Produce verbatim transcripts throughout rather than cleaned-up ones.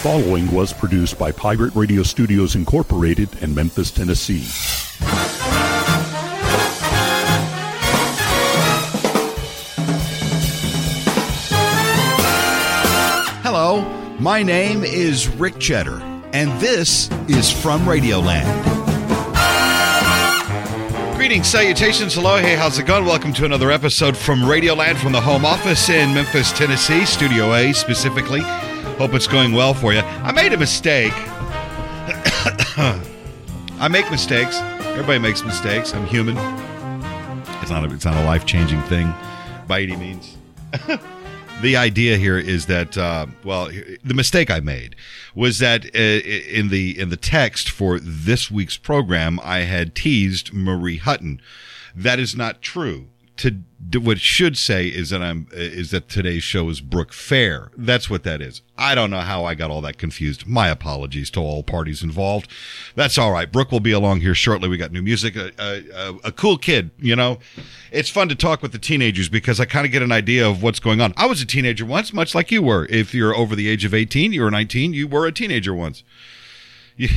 following was produced by Pirate Radio Studios Incorporated in Memphis, Tennessee. Hello, my name is Rick Cheddar, and this is From Radioland. Greetings, salutations, hello, hey, how's it going? Welcome to another episode from Radioland from the home office in Memphis, Tennessee, Studio A specifically. Hope it's going well for you. I made a mistake. I make mistakes. Everybody makes mistakes. I'm human. It's not a, it's not a life-changing thing by any means. The idea here is that, uh, well, the mistake I made was that uh, in the in the text for this week's program, I had teased Marie Hutton. That is not true. To what it should say is that I'm is that today's show is Brooke Fair. That's what that is. I don't know how I got all that confused. My apologies to all parties involved. That's all right. Brooke will be along here shortly. We got new music. A, a, a cool kid, you know. It's fun to talk with the teenagers because I kind of get an idea of what's going on. I was a teenager once, much like you were. If you're over the age of eighteen, you were nineteen, you were a teenager once. You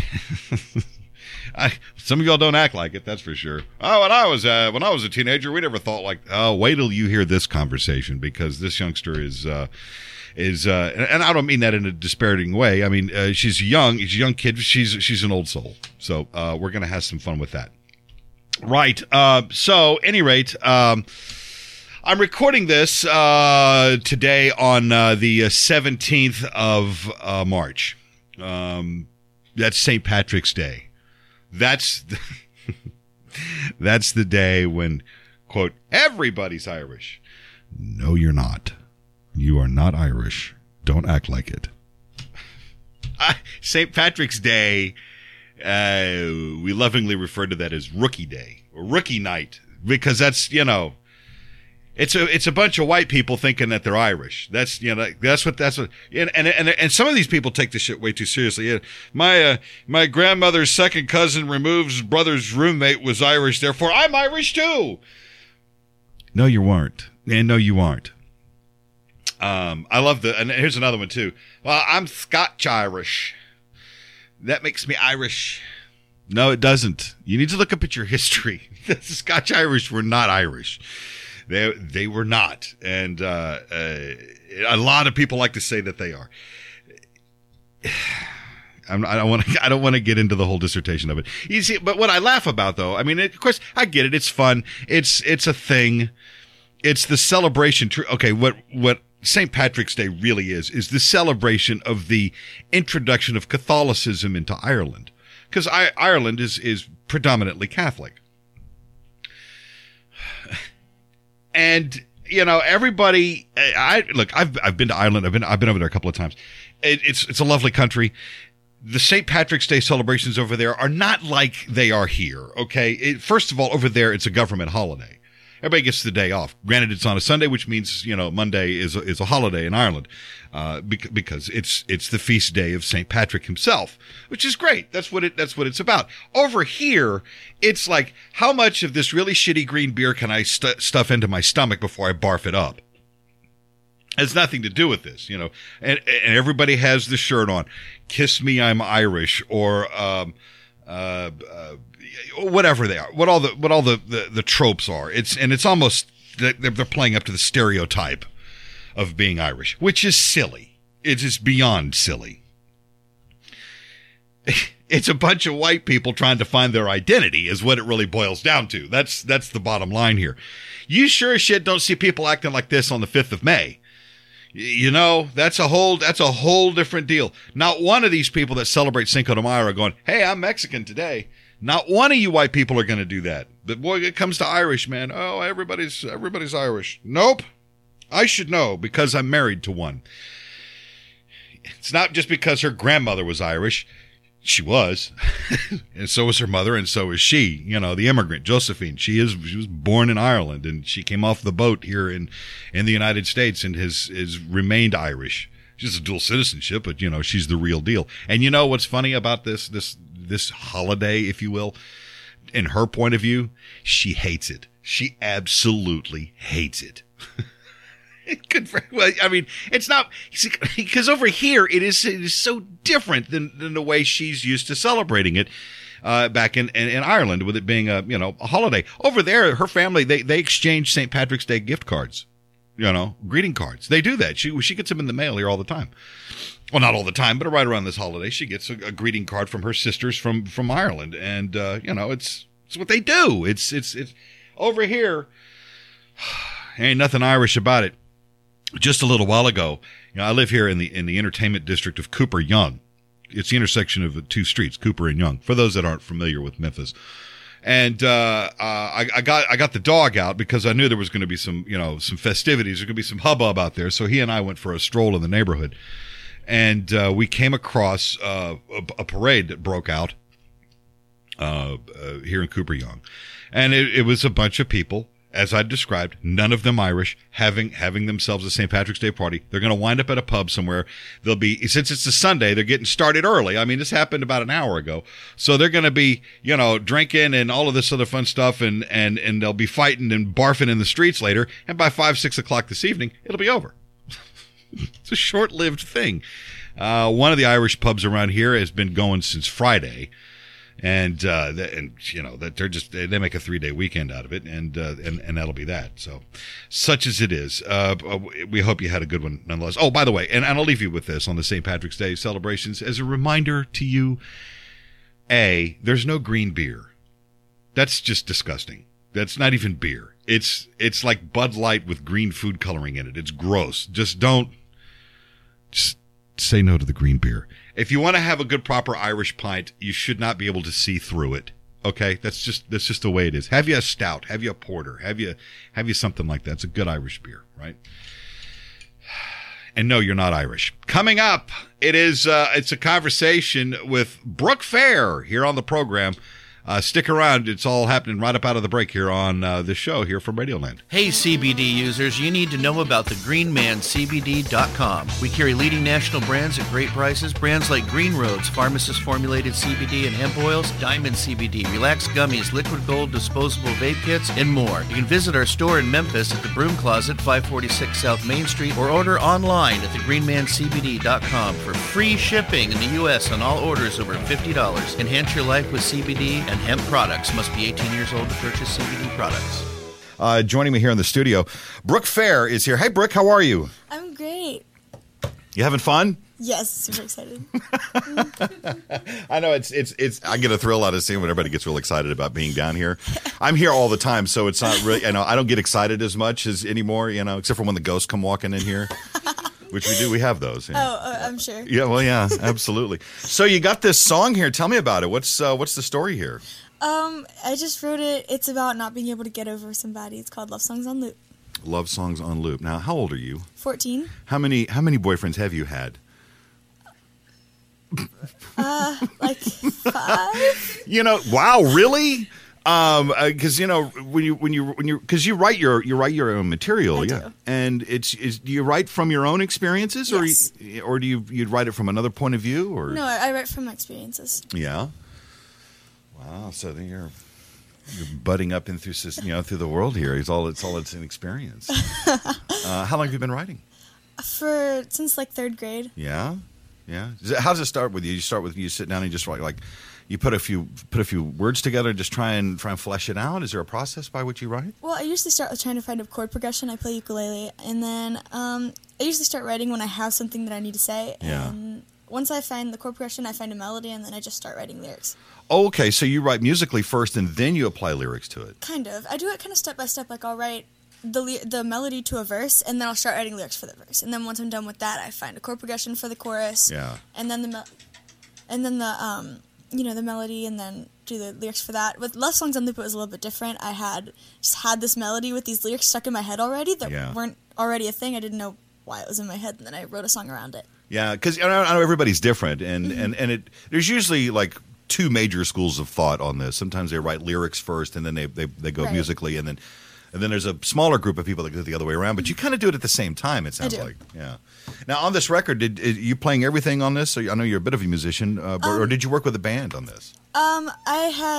I, some of y'all don't act like it, that's for sure. Oh, when I was uh, when I was a teenager, we never thought like, oh, wait till you hear this conversation because this youngster is uh, is uh, and, and I don't mean that in a disparaging way. I mean, uh, she's young, she's a young kid. She's she's an old soul, so uh, we're gonna have some fun with that, right? Uh, so, any rate, um, I'm recording this uh, today on uh, the seventeenth of uh, March. Um, that's Saint Patrick's Day. That's the, that's the day when, quote, everybody's Irish. No, you're not. You are not Irish. Don't act like it. Uh, Saint Patrick's Day, uh, we lovingly refer to that as Rookie Day or Rookie Night because that's, you know, It's a it's a bunch of white people thinking that they're Irish. That's you know that's what that's what and and and, and some of these people take this shit way too seriously. Yeah, my uh, my grandmother's second cousin removes brother's roommate was Irish, therefore I'm Irish too. No, you weren't, and no, you aren't. Um, I love the and here's another one too. Well, I'm Scotch Irish. That makes me Irish. No, it doesn't. You need to look up at your history. The Scotch Irish were not Irish. They they were not, and uh, uh, a lot of people like to say that they are. I'm, I don't want to. I don't want to get into the whole dissertation of it. You see, but what I laugh about, though, I mean, it, of course, I get it. It's fun. It's it's a thing. It's the celebration. Okay, what what Saint Patrick's Day really is is the celebration of the introduction of Catholicism into Ireland, because Ireland is is predominantly Catholic. And, you know, everybody, I look, I've, I've been to Ireland. I've been, I've been over there a couple of times. It, it's, it's a lovely country. The Saint Patrick's Day celebrations over there are not like they are here. Okay. It, first of all, over there, it's a government holiday. Everybody gets the day off. Granted, it's on a Sunday, which means, you know, Monday is a, is a holiday in Ireland, uh, bec- because it's, it's the feast day of Saint Patrick himself, which is great. That's what it, that's what it's about. Over here, it's like, how much of this really shitty green beer can I st- stuff into my stomach before I barf it up? It has nothing to do with this, you know, and, and everybody has the shirt on. Kiss me, I'm Irish, or, um, uh, uh, whatever they are, what all the what all the, the, the tropes are. It's and it's almost they're, they're playing up to the stereotype of being Irish, which is silly. It is beyond silly. It's a bunch of white people trying to find their identity, is what it really boils down to. That's that's the bottom line here. You sure as shit don't see people acting like this on the fifth of May. You know, that's a whole that's a whole different deal. Not one of these people that celebrate Cinco de Mayo are going, "Hey, I'm Mexican today." Not one of you white people are going to do that. But boy, it comes to Irish, man. Oh, everybody's everybody's Irish. Nope. I should know because I'm married to one. It's not just because her grandmother was Irish. She was. And so was her mother, and so is she. You know, the immigrant, Josephine. She is she was born in Ireland, and she came off the boat here in, in the United States and has, has remained Irish. She's a dual citizenship, but, you know, she's the real deal. And you know what's funny about this this this holiday, if you will? In her point of view, she hates it. She absolutely hates it. Good for, well, I mean, it's not because over here it is it is so different than, than the way she's used to celebrating it uh, back in, in in Ireland, with it being a you know a holiday. Over there, her family they they exchange Saint Patrick's Day gift cards, you know, greeting cards. They do that. She she gets them in the mail here all the time. Well, not all the time, but right around this holiday, she gets a, a greeting card from her sisters from from Ireland, and uh, you know, it's it's what they do. It's it's it's over here. Ain't nothing Irish about it. Just a little while ago, you know, I live here in the in the entertainment district of Cooper Young. It's the intersection of the two streets, Cooper and Young. For those that aren't familiar with Memphis, and uh, uh, I, I got I got the dog out because I knew there was going to be some you know some festivities. There's going to be some hubbub out there. So he and I went for a stroll in the neighborhood, and uh, we came across uh, a, a parade that broke out uh, uh, here in Cooper Young, and it, it was a bunch of people. As I described, none of them Irish, having having themselves a Saint Patrick's Day party. They're going to wind up at a pub somewhere. They'll be, since it's a Sunday, they're getting started early. I mean, this happened about an hour ago. So they're going to be, you know, drinking and all of this other fun stuff, and, and, and they'll be fighting and barfing in the streets later. And by five, six o'clock this evening, it'll be over. It's a short-lived thing. Uh, one of the Irish pubs around here has been going since Friday. And, uh, and, you know, that they're just, they make a three day weekend out of it, and, uh, and, and that'll be that. So such as it is, uh, we hope you had a good one nonetheless. Oh, by the way, and, and I'll leave you with this on the Saint Patrick's Day celebrations as a reminder to you. A, there's no green beer. That's just disgusting. That's not even beer. It's, it's like Bud Light with green food coloring in it. It's gross. Just don't, just say no to the green beer. If you want to have a good, proper Irish pint, you should not be able to see through it. Okay, that's just that's just the way it is. Have you a stout? Have you a porter? Have you have you something like that? It's a good Irish beer, right? And no, you're not Irish. Coming up, it is uh, it's a conversation with Brooke Fair here on the program. Uh, stick around. It's all happening right up out of the break here on uh, this show here from Radioland. Hey, C B D users, you need to know about the green man C B D dot com. We carry leading national brands at great prices. Brands like Green Roads, pharmacist-formulated C B D and hemp oils, Diamond C B D, Relax Gummies, Liquid Gold disposable vape kits, and more. You can visit our store in Memphis at the Broom Closet, five forty-six South Main Street, or order online at the green man C B D dot com for free shipping in the U S on all orders over fifty dollars. Enhance your life with C B D and hemp products. Must be eighteen years old to purchase C B D products. Uh, joining me here in the studio, Brooke Fair is here. Hey, Brooke, how are you? I'm great. You having fun? Yes, super excited. I know it's it's it's. I get a thrill out of seeing when everybody gets real excited about being down here. I'm here all the time, so it's not really. You know, I don't get excited as much as anymore. You know, except for when the ghosts come walking in here. Which we do. We have those. Yeah. Oh, uh, I'm sure. Yeah, well, yeah, absolutely. So you got this song here. Tell me about it. What's uh, what's the story here? Um, I just wrote it. It's about not being able to get over somebody. It's called Love Songs on Loop. Love Songs on Loop. Now, how old are you? fourteen. How many How many boyfriends have you had? Uh, like five. You know, wow, really? Um, because uh, you know when you when you when you because you write your you write your own material, I yeah, do. and it's is do you write from your own experiences, or Yes. you, or do you you'd write it from another point of view, or No, I, I write from my experiences. yeah? Wow, so then you're you're budding up in through sys- you know through the world here. It's all it's all it's an experience. uh, how long have you been writing? For since like third grade. Yeah, yeah. Does it- How does it start with you? You start with you sit down and you just write like. You put a few put a few words together and just try and try and flesh it out. Is there a process by which you write? Well, I usually start with trying to find a chord progression. I play ukulele, and then um, I usually start writing when I have something that I need to say. Yeah. And once I find the chord progression, I find a melody, and then I just start writing lyrics. Oh, okay, so you write musically first, and then you apply lyrics to it. Kind of. I do it kind of step by step. Like I'll write the le- the melody to a verse, and then I'll start writing lyrics for the verse. And then once I'm done with that, I find a chord progression for the chorus. Yeah. And then the mel- and then the um. you know, the melody, and then do the lyrics for that. With Love Songs on Loop, it was a little bit different. I had just had this melody with these lyrics stuck in my head already that Yeah. weren't already a thing. I didn't know why it was in my head, and then I wrote a song around it. Yeah, because I know, I know everybody's different, and, mm-hmm. and, and it there's usually like two major schools of thought on this. Sometimes they write lyrics first, and then they they, they go right. musically, and then and then there's a smaller group of people that go the other way around. But you kind of do it at the same time. It sounds I do. like, yeah. Now on this record, did, did you playing everything on this? So I know you're a bit of a musician, uh, but, um, or did you work with a band on this? Um, I had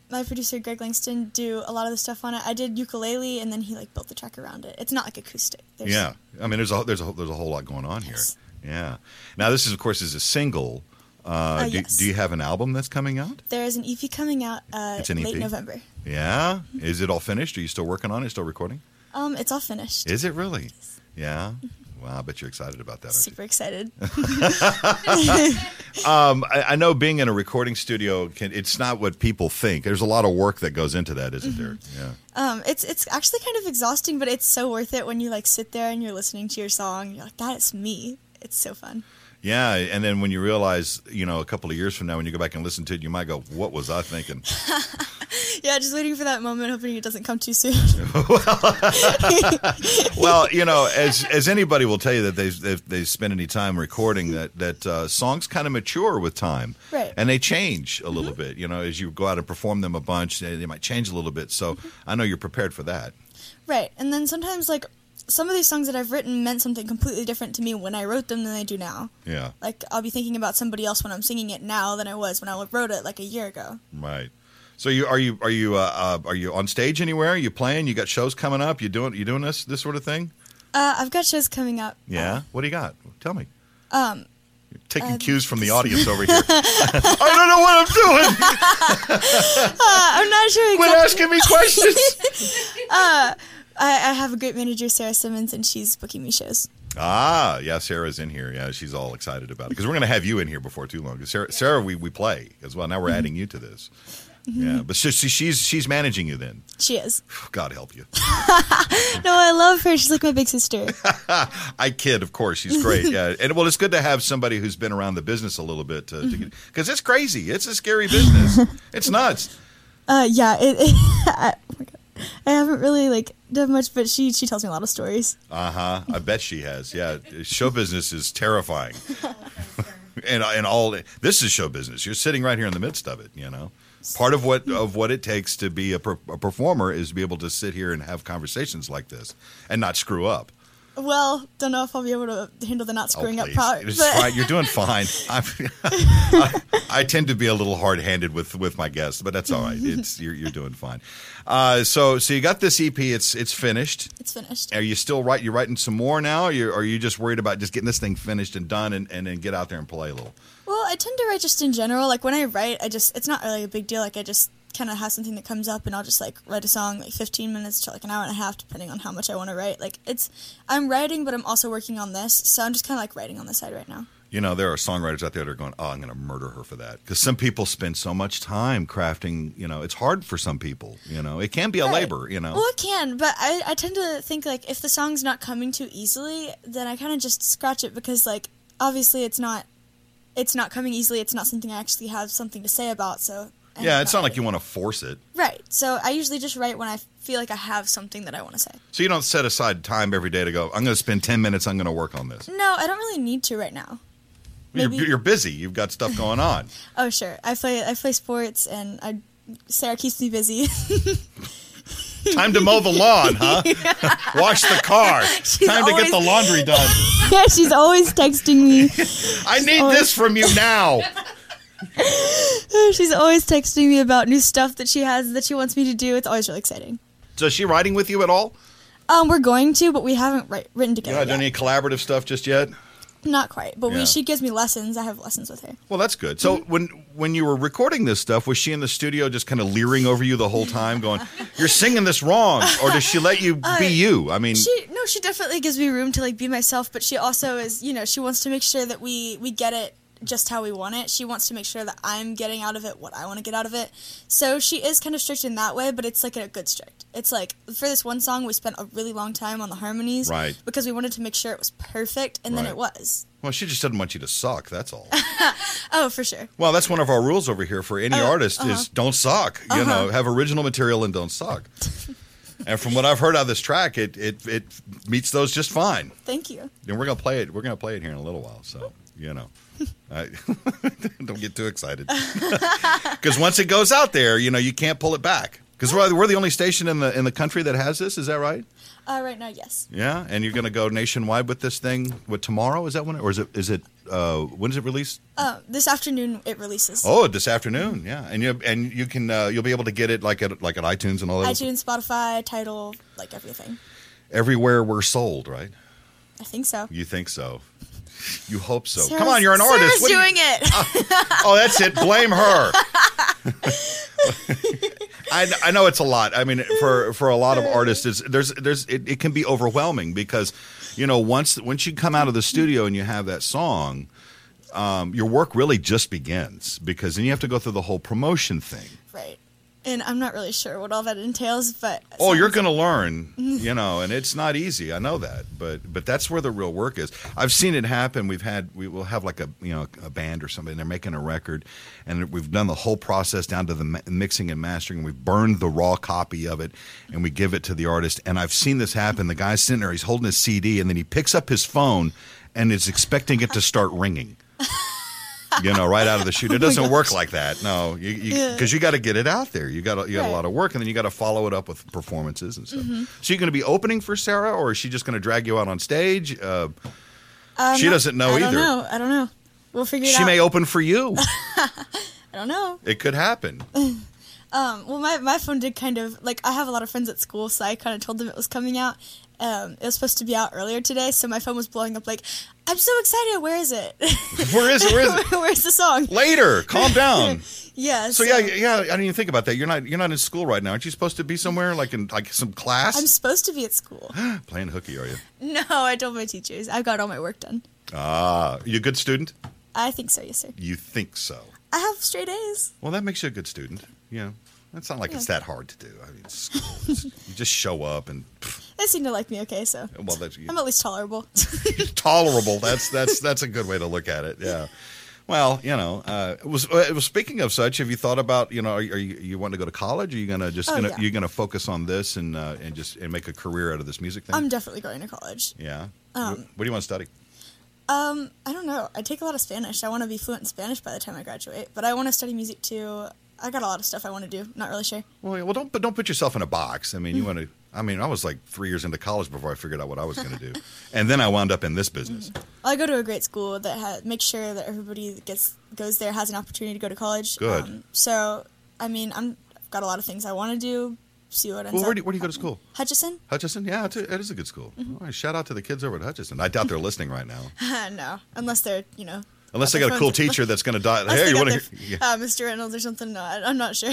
my producer Greg Langston do a lot of the stuff on it. I did ukulele, and then he like built the track around it. It's not like acoustic. There's, yeah, I mean, there's a there's a there's a whole lot going on Yes. here. Yeah. Now this is of course is a single. Uh, Uh, do, yes. do you have an album that's coming out? There is an E P coming out uh, It's an E P? late November. Yeah. Is it all finished? Are you still working on it? Still recording? Um, it's all finished. Is it really? Yeah. Wow, I bet you're excited about that. Aren't Super excited. you? Um, I, I know being in a recording studio, can, it's not what people think. There's a lot of work that goes into that, isn't there? Yeah. Um, it's it's actually kind of exhausting, but it's so worth it when you like sit there and you're listening to your song. You're like, that is me. It's so fun. Yeah, and then when you realize, you know, a couple of years from now, when you go back and listen to it, you might go, "What was I thinking?" Yeah, just waiting for that moment, hoping it doesn't come too soon. Well, you know, as as anybody will tell you that they they they spend any time recording, that that uh, songs kind of mature with time, Right. And they change a little bit. You know, as you go out and perform them a bunch, they, they might change a little bit. So I know you're prepared for that. Right, and then sometimes like some of these songs that I've written meant something completely different to me when I wrote them than they do now. Yeah, Like I'll be thinking about somebody else when I'm singing it now than I was when I wrote it like a year ago. right. So you are you are you uh, uh, are you on stage anywhere? Are you playing? You got shows coming up? You doing you doing this this sort of thing? Uh, I've got shows coming up. Yeah. What do you got? Tell me. Um, You're taking uh, cues from the audience over here. I don't know what I'm doing. uh, I'm not sure Quit exactly. asking me questions. I, I have a great manager, Sarah Simmons, and she's booking me shows. Ah, yeah, Sarah's in here. Yeah, she's all excited about it because we're going to have you in here before too long. 'Cause Sarah, Sarah, we, we play as well. Now we're adding you to this. Yeah, but she, she, she's she's managing you then. She is. God help you. No, I love her. She's like my big sister. I kid, of course. She's great. Yeah, and well, it's good to have somebody who's been around the business a little bit to because it's crazy. It's a scary business. It's nuts. Uh, yeah. It, it, I, oh my God. I haven't really like done much, but she she tells me a lot of stories. Uh huh. I bet she has. Yeah, show business is terrifying. and and all this is show business. You're sitting right here in the midst of it. You know. Part of what of what it takes to be a, per, a performer is to be able to sit here and have conversations like this and not screw up. Well, don't know if I'll be able to handle the not screwing oh, up please. part. It's but- fine. You're doing fine. I'm, I, I tend to be a little hard-handed with, with my guests, but that's all right. It's you're you're doing fine. Uh, so so you got this E P. It's it's finished. It's finished. Are you still writing? You writing some more now? Or you, are you just worried about just getting this thing finished and done and, and then get out there and play a little? Well, I tend to write just in general. Like when I write, I just it's not really a big deal. Like I just kind of have something that comes up, and I'll just like write a song like fifteen minutes to like an hour and a half, depending on how much I want to write. Like it's I'm writing, but I'm also working on this, so I'm just kind of like writing on the side right now. You know, there are songwriters out there that are going, oh, I'm going to murder her for that. Because some people spend so much time crafting, you know, it's hard for some people, you know. It can be a Right. labor, you know. Well, it can, but I, I tend to think like if the song's not coming too easily, then I kind of just scratch it because like obviously it's not it's not coming easily. It's not something I actually have something to say about. So I Yeah, end it's up not like you writing. want to force it. Right. So I usually just write when I feel like I have something that I want to say. So you don't set aside time every day to go, I'm going to spend ten minutes, I'm going to work on this. No, I don't really need to right now. You're, Maybe- you're busy. You've got stuff going on. Oh sure, I play I play sports and I Sarah keeps me busy. Time to mow the lawn, huh? Wash the car. She's Time to get always- the laundry done. Yeah, she's always texting me. I need always- this from you now. She's always texting me about new stuff that she has that she wants me to do. It's always really exciting. So is she writing with you at all? Um, we're going to, but we haven't write, written You together not done yet. any collaborative stuff just yet? Not quite, but Yeah. we, she gives me lessons. I have lessons with her. Well, that's good. So when when you were recording this stuff, was she in the studio just kind of leering over you the whole time, going, "You're singing this wrong," or does she let you be you? I mean, She no, she definitely gives me room to like be myself, but she also is, you know, she wants to make sure that we we get it just how we want it. She wants to make sure that I'm getting out of it what I want to get out of it. So she is kind of strict in that way, but it's like a good strict. It's like for this one song, we spent a really long time on the harmonies, Right. Because we wanted to make sure it was perfect, and then Right. it was. well, she just doesn't want you to suck. That's all. Oh, for sure. Well, that's one of our rules over here for any Oh, artist uh-huh. is don't suck. You know, have original material and don't suck. And from what I've heard out of this track, it it it meets those just fine. Thank you. And we're gonna play it. We're gonna play it here in a little while. So you know, I, don't get too excited because once it goes out there, you know, you can't pull it back. Because we're, we're the only station in the in the country that has this. Is that right? Uh, right now, yes. Yeah. And you're gonna go nationwide with this thing. What tomorrow is that when? Or is it is it Uh, when does it release? Uh, this afternoon it releases. Oh, this afternoon, yeah, and you and you can uh, you'll be able to get it like at like at iTunes and all that. iTunes, Spotify, Tidal, like everything. Everywhere we're sold, right? I think so. You think so? You hope so. Sarah's, Come on, you're an artist. Sarah's What doing you, it. uh, oh, that's it. Blame her. I, I know it's a lot. I mean, for for a lot of artists, it's, there's there's it, it can be overwhelming because, you know, once once you come out of the studio and you have that song, um, your work really just begins because then you have to go through the whole promotion thing. Right. And I'm not really sure what all that entails, but oh, you're going to learn, you know, and it's not easy. I know that, but but that's where the real work is. I've seen it happen. We've had we will have like a you know a band or something. And they're making a record, and we've done the whole process down to the mi- mixing and mastering. And we've burned the raw copy of it, and we give it to the artist. And I've seen this happen. The guy's sitting there, he's holding his C D, and then he picks up his phone, and is expecting it to start ringing. You know, right out of the chute. It doesn't oh work like that. No, you because you, yeah. you got to get it out there. You got you got right. a lot of work, and then you got to follow it up with performances and stuff. Mm-hmm. So you're going to be opening for Sarah, or is she just going to drag you out on stage? Uh, um, she doesn't know I either. I don't know. I don't know. We'll figure it she out. She may open for you. I don't know. It could happen. Um, well, my my phone did kind of like I have a lot of friends at school, so I kind of told them it was coming out. Um, it was supposed to be out earlier today, so my phone was blowing up like, I'm so excited. Where is it? Where is it? Where is it? Where's the song? Later. Calm down. yeah. So, so yeah, yeah. I didn't even think about that. You're not you're not in school right now. Aren't you supposed to be somewhere like in like some class? I'm supposed to be at school. Playing hooky, are you? No, I told my teachers. I got all my work done. Ah, you a good student? I think so. Yes, sir. You think so? I have straight A's. Well, that makes you a good student. You know, it's not like yeah. it's that hard to do. I mean, it's school. It's, you just show up and. Pff. They seem to like me okay, so well, that's, I'm at least tolerable. Tolerable. That's that's that's a good way to look at it. Yeah. Well, you know, uh, was uh, speaking of such, have you thought about you know, are, are you you want to go to college? Are you gonna just oh, gonna yeah. you gonna focus on this and uh, and just and make a career out of this music thing? I'm definitely going to college. Yeah. Um, what, what do you want to study? Um, I don't know. I take a lot of Spanish. I want to be fluent in Spanish by the time I graduate, but I want to study music too. I got a lot of stuff I want to do. Not really sure. Well, well, don't but don't put yourself in a box. I mean, you want to. I mean, I was like three years into college before I figured out what I was going to do, and then I wound up in this business. Mm-hmm. Well, I go to a great school that ha- makes sure that everybody that gets goes there has an opportunity to go to college. Good. Um, so, I mean, I'm, I've got a lot of things I want to do. See what ends well, where up. do you, where do you go to school? Hutchison. Hutchison, yeah, it's a, it is a good school. Mm-hmm. All right, shout out to the kids over at Hutchison. I doubt they're listening right now. No, unless they're you know. Unless they got a cool teacher that's going to die. Hey, you want to? Yeah. Uh, Mister Reynolds or something? No, I, I'm not sure.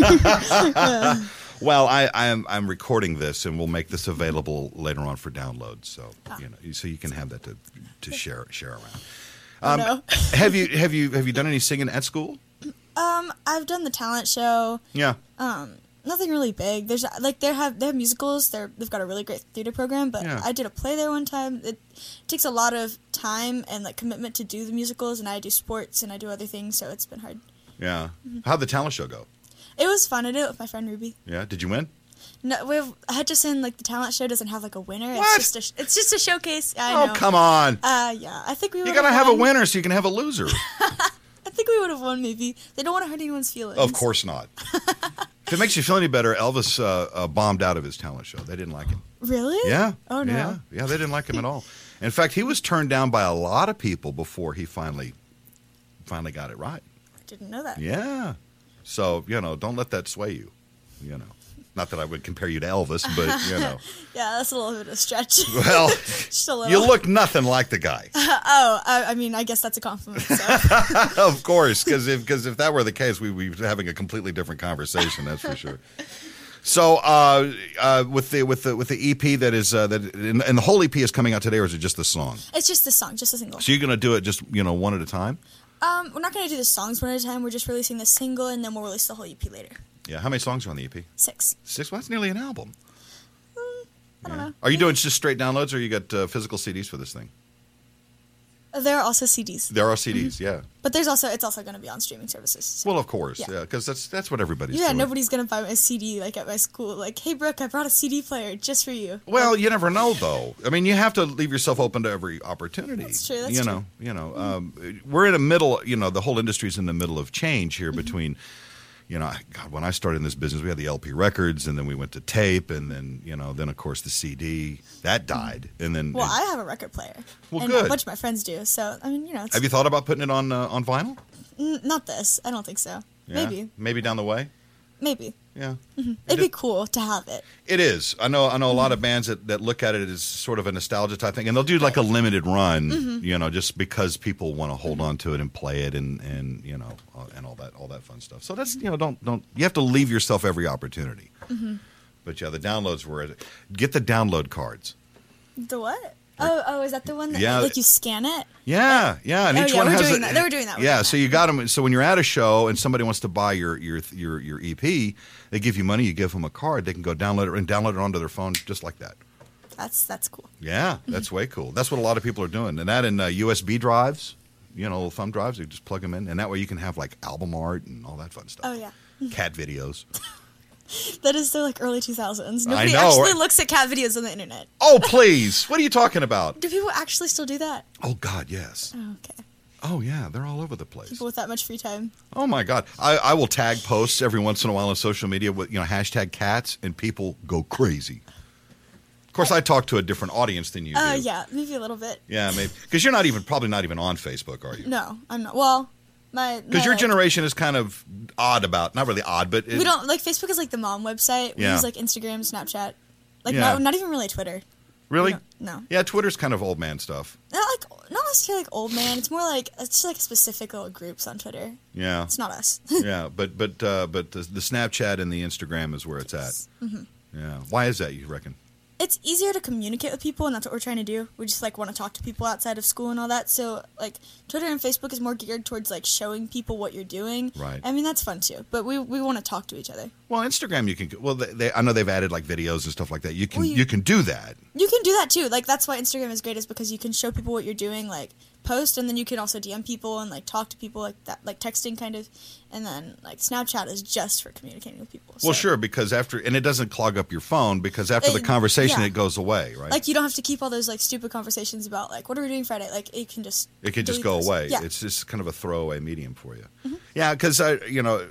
uh. Well, I, I'm I'm recording this, and we'll make this available later on for download. So ah. you know, so you can have that to to share share around. Um, oh, no. have you have you have you done any singing at school? Um, I've done the talent show. Yeah. Um, nothing really big. There's like they have they have musicals. They're they've got a really great theater program. But yeah. I did a play there one time. It takes a lot of time and like commitment to do the musicals, and I do sports and I do other things, so it's been hard. Yeah. Mm-hmm. How'd the talent show go? It was fun. I did it with my friend Ruby. Yeah. Did you win? No, we have Hutchison. Like the talent show doesn't have like a winner. What? It's just a, it's just a showcase. I oh know. come on. Uh, yeah. I think we. You gotta have a winner so you can have a loser. I think we would have won. Maybe they don't want to hurt anyone's feelings. Of course not. If it makes you feel any better, Elvis uh, uh, bombed out of his talent show. They didn't like him. Really? Yeah. Oh no. Yeah. Yeah. They didn't like him at all. In fact, he was turned down by a lot of people before he finally, finally got it right. I didn't know that. Yeah. So you know, don't let that sway you. You know, not that I would compare you to Elvis, but you know. Yeah, that's a little bit of a stretch. Well, just a little. You look nothing like the guy. Uh, oh, I, I mean, I guess that's a compliment. So. Of course, because if because if that were the case, we'd be having a completely different conversation. That's for sure. So, uh, uh, with the with the with the E P that is uh, that and, and the whole E P is coming out today, or is it just the song? It's just the song, just a single. So you're gonna do it just you know one at a time? Um, we're not gonna do the songs one at a time. We're just releasing the single, and then we'll release the whole E P later. Yeah. How many songs are on the E P? Six. Six. Well, that's nearly an album. Mm, I don't yeah. know. Are you doing just straight downloads, or you got uh, physical C Ds for this thing? There are also C Ds. There are C Ds, mm-hmm. yeah. But there's also it's also going to be on streaming services. So. Well, of course, yeah, because yeah, that's that's what everybody's yeah, doing. Yeah, nobody's going to buy a C D like at my school. Like, hey, Brooke, I brought a C D player just for you. Well, like, you never know, though. I mean, you have to leave yourself open to every opportunity. That's true. That's you true. know, you know, mm-hmm. um, we're in the middle. You know, the whole industry's in the middle of change here mm-hmm. between. you know, God, when I started in this business, we had the L P records, and then we went to tape, and then, you know, then of course the C D that died, and then. Well, it, I have a record player. Well, and good. a bunch of my friends do. So I mean, you know. It's, have you thought about putting it on uh, on vinyl? N- not this. I don't think so. Yeah? Maybe. Maybe down the way. Maybe. Yeah. Mm-hmm. It It'd is- be cool to have it. It is. I know. I know a lot of bands that, that look at it as sort of a nostalgia type thing, and they'll do like a limited run, Mm-hmm. you know, just because people want to hold on to it and play it, and, and you know, uh, and all that all that fun stuff. So that's you know, don't don't you have to leave yourself every opportunity. Mm-hmm. But yeah, the downloads were get the download cards. The what? Oh, oh, is that the one that Yeah. like you scan it? Yeah, yeah, and Oh, each yeah, one we're has doing a, that. They were doing that. We're Yeah, doing so that. you got them. So when you're at a show and somebody wants to buy your your your your E P, they give you money. You give them a card. They can go download it and download it onto their phone just like that. That's that's cool. Yeah, that's way cool. That's what a lot of people are doing, and that in uh, U S B drives, you know, little thumb drives. You just plug them in, and that way you can have like album art and all that fun stuff. Oh yeah. Cat videos. That is so like early two thousands. I Nobody know, actually right? looks at cat videos on the internet. Oh please, what are you talking about? Do people actually still do that? Oh God, yes. Oh, okay. Oh yeah, they're all over the place. People with that much free time. Oh my God, I, I will tag posts every once in a while on social media with you know hashtag cats, and people go crazy. Of course, I talk to a different audience than you Oh uh, do. yeah, maybe a little bit. Yeah, maybe because you're not even probably not even on Facebook, are you? No, I'm not. Well, my Because my, your like, generation is kind of odd about not really odd, but it, we don't like Facebook is like the mom website. We Yeah. use like Instagram, Snapchat, like Yeah. not, not even really Twitter. really We don't- No, yeah. Twitter's kind of old man stuff. not like not necessarily like old man. It's more like it's just like specific little groups on Twitter. Yeah, It's not us. yeah, but but uh, but the, the Snapchat and the Instagram is where it's at. Mm-hmm. Yeah, why is that? You reckon? It's easier to communicate with people, and that's what we're trying to do. We just like want to talk to people outside of school and all that. So like Twitter and Facebook is more geared towards like showing people what you're doing. Right. I mean that's fun too, but we we want to talk to each other. Well, Instagram you can. Well, they, they, I know they've added like videos and stuff like that. You can Well, you, you- can do that. You can do that too. Like that's why Instagram is great, is because you can show people what you're doing, like post, and then you can also D M people and like talk to people like that, like texting kind of. And then like Snapchat is just for communicating with people. Well, So, sure, because after and it doesn't clog up your phone because after the It- conversation yeah. it goes away, right? Like you don't have to keep all those like stupid conversations about like what are we doing Friday. Like it can just It could just delete go those. away. Yeah. Mm-hmm. It's just kind of a throwaway medium for you. Yeah, because I, you know,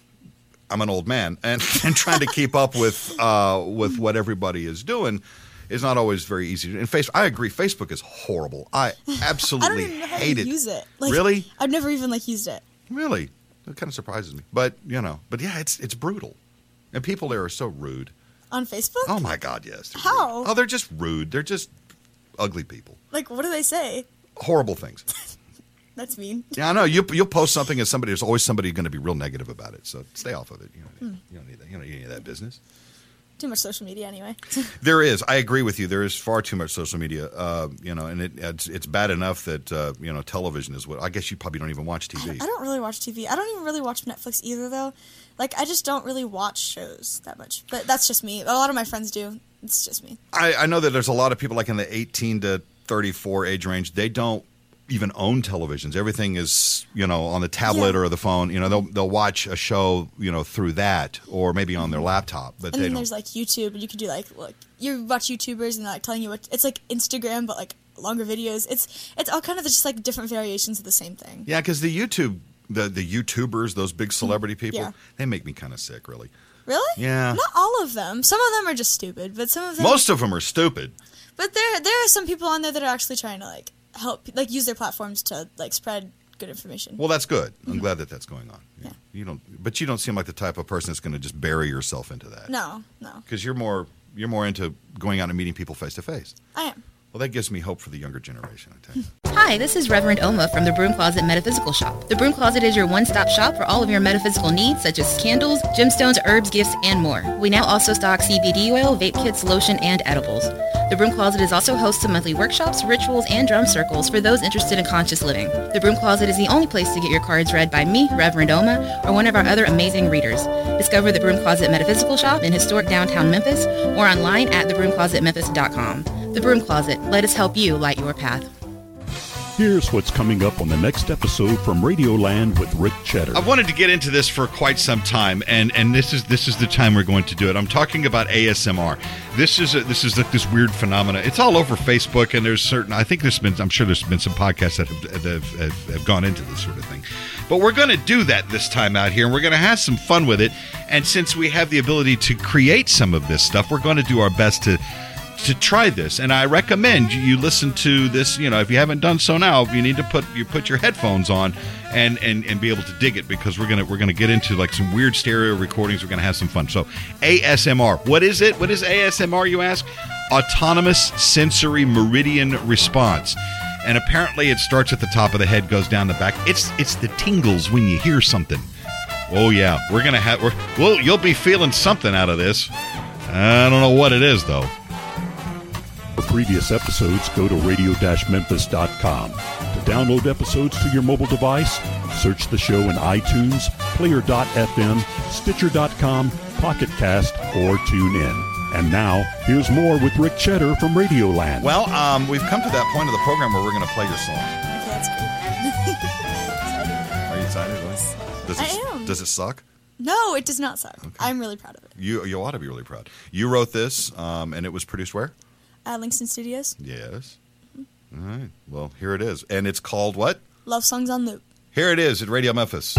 I'm an old man, and, and trying to keep up with uh, with what everybody is doing is not always very easy. And face, I agree, Facebook is horrible. I I don't absolutely even know how hate to it. use it. Like, Really? I've never even like used it. Really, it kind of surprises me. But you know, but yeah, it's it's brutal, and people there are so rude. On Facebook? Oh my God, yes. they're How? rude. Oh, they're just rude. They're just ugly people. Like, what do they say? Horrible things. That's mean. Yeah, I know. You you'll post something and somebody there's always somebody going to be real negative about it. So stay off of it. You know, you don't need that. You don't need any of that business. Too much social media anyway. There is. I agree with you. There is far too much social media. Uh, you know, and it, it's it's bad enough that uh, you know television is what. I guess you probably don't even watch T V. I don't really watch T V. I don't even really watch Netflix either, though. Like, I just don't really watch shows that much. But that's just me. A lot of my friends do. It's just me. I, I know that there's a lot of people like in the eighteen to thirty-four age range. They don't even own televisions. Everything is, you know, on the tablet Yeah. or the phone. You know, they'll they'll watch a show, you know, through that or maybe on their laptop. But And they then don't. there's, like, YouTube. And you can do, like, look, you watch YouTubers and they're, like, telling you what... It's, like, Instagram, but, like, longer videos. It's it's all kind of just, like, different variations of the same thing. Yeah, because the YouTube, the the YouTubers, those big celebrity people, Yeah. they make me kind of sick, really. Really? Yeah. Not all of them. Some of them are just stupid, but some of them... Most of them are stupid. But there there are some people on there that are actually trying to, like, help... Like, use their platforms to, like, spread good information. Well, that's good. I'm glad that that's going on. Yeah. You don't, but you don't seem like the type of person that's going to just bury yourself into that. No, no. Because you're more you're more into going out and meeting people face to face. I am. Well, that gives me hope for the younger generation, I tell you. Hi, this is Reverend Oma from the Broom Closet Metaphysical Shop. The Broom Closet is your one-stop shop for all of your metaphysical needs, such as candles, gemstones, herbs, gifts, and more. We now also stock C B D oil, vape kits, lotion, and edibles. The Broom Closet is also host of monthly workshops, rituals, and drum circles for those interested in conscious living. The Broom Closet is the only place to get your cards read by me, Reverend Oma, or one of our other amazing readers. Discover the Broom Closet Metaphysical Shop in historic downtown Memphis or online at the broom closet memphis dot com. The Broom Closet. Let us help you light your path. Here's what's coming up on the next episode from Radioland with Rick Cheddar. I've wanted to get into this for quite some time, and, and this is this is the time we're going to do it. I'm talking about A S M R. This is a, this is like this weird phenomena. It's all over Facebook, and there's certain. I think there's been. I'm sure there's been some podcasts that have, that have, have, have gone into this sort of thing. But we're going to do that this time out here, and we're going to have some fun with it. And since we have the ability to create some of this stuff, we're going to do our best to. to try this, and I recommend you listen to this. You know, if you haven't done so now, you need to put you put your headphones on and and and be able to dig it, because we're gonna we're gonna get into like some weird stereo recordings. We're gonna have some fun. So A S M R, what is it? What is A S M R, you ask? Autonomous Sensory Meridian Response. And apparently it starts at the top of the head, goes down the back. It's it's the tingles when you hear something. Oh yeah, we're gonna have we're, well you'll be feeling something out of this. I don't know what it is though. For previous episodes, go to radio dash memphis dot com. To download episodes to your mobile device, search the show in iTunes, player dot f m, stitcher dot com, Pocket Cast, or tune in. And now, here's more with Rick Cheddar from Radioland. Well, um, we've come to that point of the program where we're going to play your song. Okay, that's great. Are you excited? Does it, I am. Does it suck? No, it does not suck. Okay. I'm really proud of it. You you ought to be really proud. You wrote this, um, and it was produced where? At Langston Studios. Yes. Mm-hmm. All right. Well, here it is. And it's called what? Love Songs on Loop. Here it is at Radio Memphis.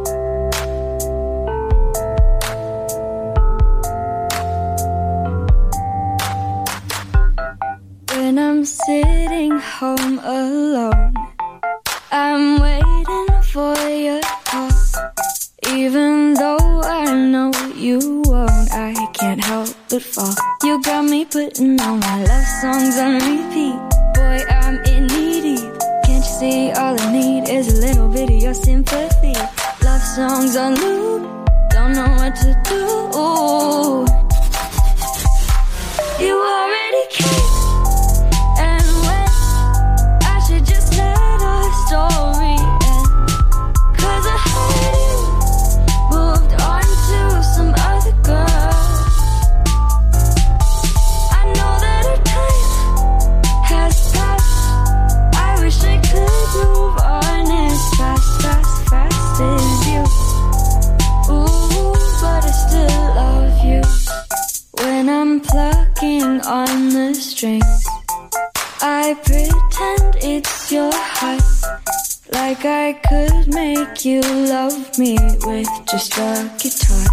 When I'm sitting home alone, I'm waiting for your call. Even though I know you won't, I can't help but fall. You got me putting all my love songs on repeat. Boy, I'm in knee deep. Can't you see all I need is a little bit of your sympathy? Love songs on loop, don't know what to do. You already came, and when I should just let our story end. Cause I heard you moved on to some other girl. I know that our time has passed. I wish I could move on as fast, fast, fast as you. Ooh, but I still love you. When I'm plucking on the strings, I pretend it's your heart. Like I could make you love me with just a guitar.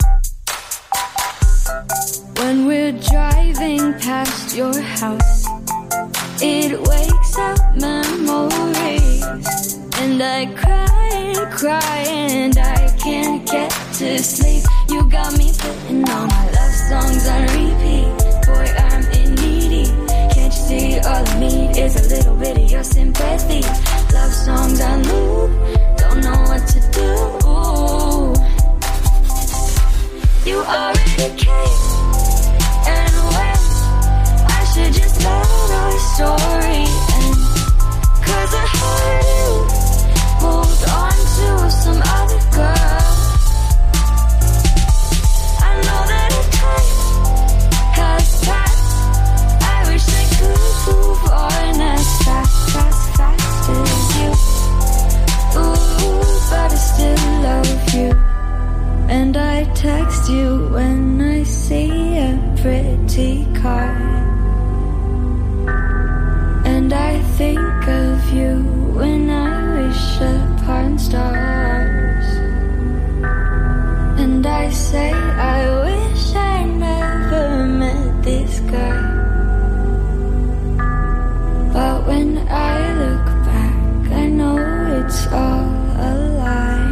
When we're driving past your house, it wakes up memories. And I cry and cry and I can't get to sleep. You got me putting all my love songs on repeat. Boy, I'm in needy. Can't you see all I need is a little bit of your sympathy? Love songs on loop, don't know what to do. You already came, and when I should just let our story end. Cause I heard you moved on to some other girl. I know that our time has passed. I wish I could move on as fast, fast, fast as you. Ooh, but I still love you. And I text you when I see a pretty car. And I think of you when I wish upon stars. And I say I wish I never met this guy. But when I look back, I know it's all a lie.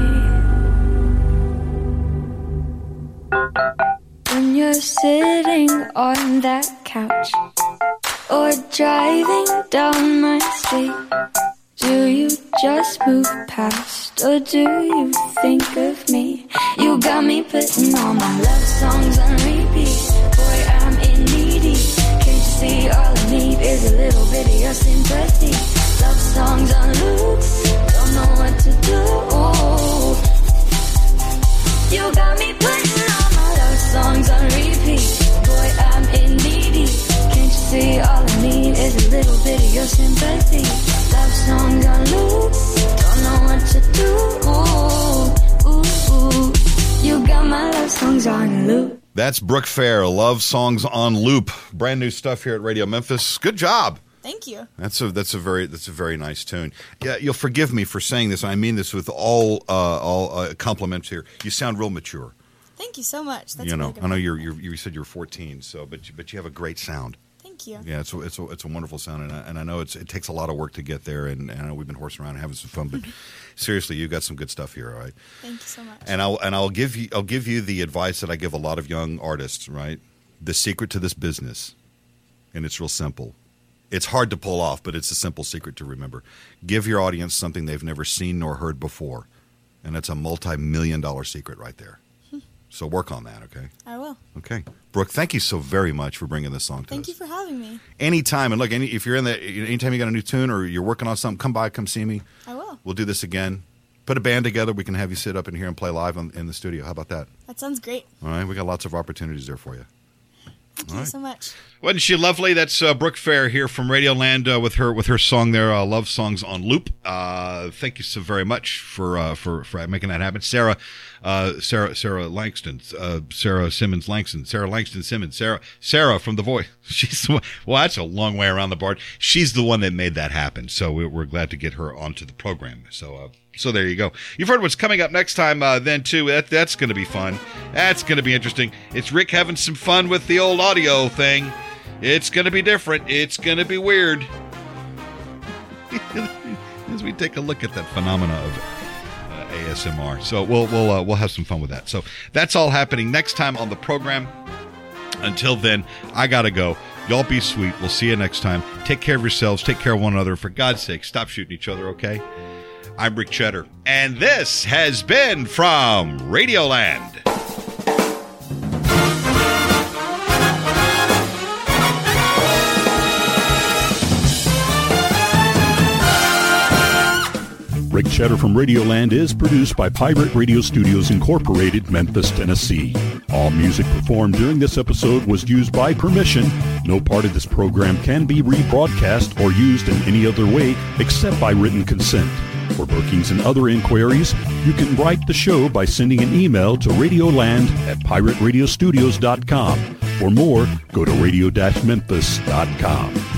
When you're sitting on that couch or driving down my street, do you just move past or do you think of me? You got me putting all my love songs on repeat. Boy, I'm in needy. Can't you see all I need is a little bit of your sympathy? Love songs on loop, don't know what to do. You got me putting all my love songs on repeat. Boy, I'm in needy. Can't you see all I need is a little bit of your sympathy? Love songs That's Brooke Fair, Love Songs on Loop. Brand new stuff here at Radio Memphis. Good job. Thank you. That's a that's a very that's a very nice tune. Yeah, you'll forgive me for saying this. I mean this with all uh, all uh, compliments here. You sound real mature. Thank you so much. That's you know, really good. I know you're, you're you said you're fourteen, so but you, but you have a great sound. Thank you. Yeah, it's a, it's a, it's a wonderful sound, and I, and I know it's it takes a lot of work to get there, and, and I know we've been horsing around and having some fun, but seriously, you've got some good stuff here, all right? Thank you so much. And I'll and I'll give you I'll give you the advice that I give a lot of young artists, right? The secret to this business, and it's real simple. It's hard to pull off, but it's a simple secret to remember. Give your audience something they've never seen nor heard before, and it's a multi-million dollar secret right there. So work on that, okay? I will. Okay. Brooke, thank you so very much for bringing this song to Thank us. you for having me. Anytime. And look, any, if you're in the, anytime you got a new tune or you're working on something, come by, come see me. I will. We'll do this again. Put a band together. We can have you sit up in here and play live on, in the studio. How about that? That sounds great. All right. We got lots of opportunities there for you. Thank All you right. so much. Wasn't she lovely? That's uh, Brooke Fair here from Radioland uh, with her with her song there, uh, Love Songs on Loop. Uh, thank you so very much for uh, for for making that happen, Sarah. Uh, Sarah Sarah Langston, uh, Sarah Simmons Langston, Sarah Langston Simmons, Sarah Sarah from The Voice. She's the one, well, that's a long way around the board. She's the one that made that happen. So we're, we're glad to get her onto the program. So. Uh, So there you go. You've heard what's coming up next time uh, then, too. That, that's going to be fun. That's going to be interesting. It's Rick having some fun with the old audio thing. It's going to be different. It's going to be weird. As we take a look at that phenomena of uh, A S M R. So we'll we'll uh, we'll have some fun with that. So that's all happening next time on the program. Until then, I got to go. Y'all be sweet. We'll see you next time. Take care of yourselves. Take care of one another. For God's sake, stop shooting each other, okay? I'm Rick Cheddar, and this has been from Radioland. Rick Cheddar from Radioland is produced by Pirate Radio Studios Incorporated, Memphis, Tennessee. All music performed during this episode was used by permission. No part of this program can be rebroadcast or used in any other way except by written consent. For bookings and other inquiries, you can write the show by sending an email to radioland at pirate radio studios dot com. For more, go to radio dash memphis dot com.